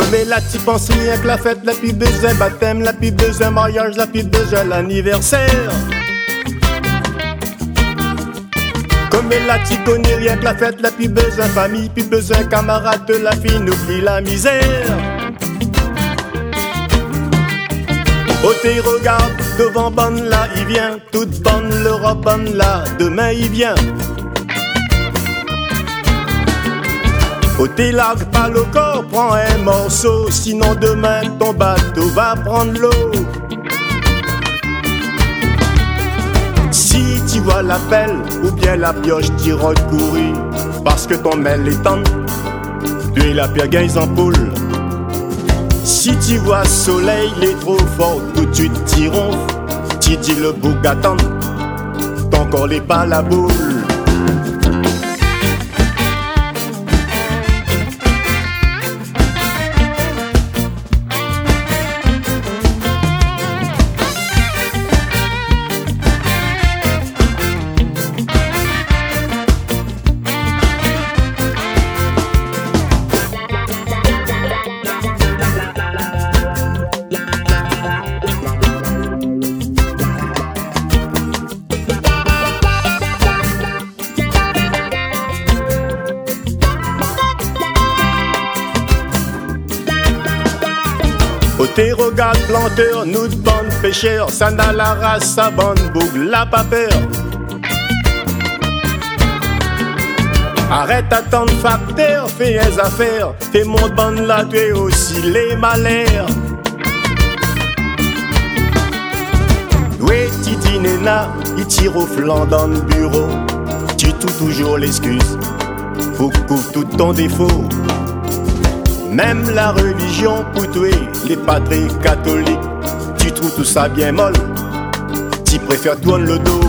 Mais là tu penses rien que la fête, la plus besoin baptême, la plus besoin mariage, la plus besoin l'anniversaire. Comme là tu connais rien que la fête, la plus besoin famille, plus besoin camarade de la fille, n'oublie la misère. Oh t'es regarde, devant bonne là il vient, toute bonne l'Europe bonne là, demain il vient. Oh t'es largue pas le corps, prends un morceau, sinon demain ton bateau va prendre l'eau. Si tu vois la pelle ou bien la pioche, t'y recourir, parce que ton mail est tendre, tu es la pire gagne en poule. Si tu vois soleil, il est trop fort, tout de suite t'y ronfle, tu dis le bouc attend, ton corps n'est pas la boule. Oh t'es regarde planteur, nous de bande pêcheurs, ça n'a la race, sa bande bougle, la pas peur. Arrête attendre facteur, fais les affaires, fais mon bande là, tu es aussi les malheurs. Oui, Titi Nena, il tire au flanc dans le bureau, tu trouves toujours l'excuse pour couvrir tout ton défaut. Même la religion pour tuer les padres catholiques, tu trouves tout ça bien molle, tu préfères tourner le dos.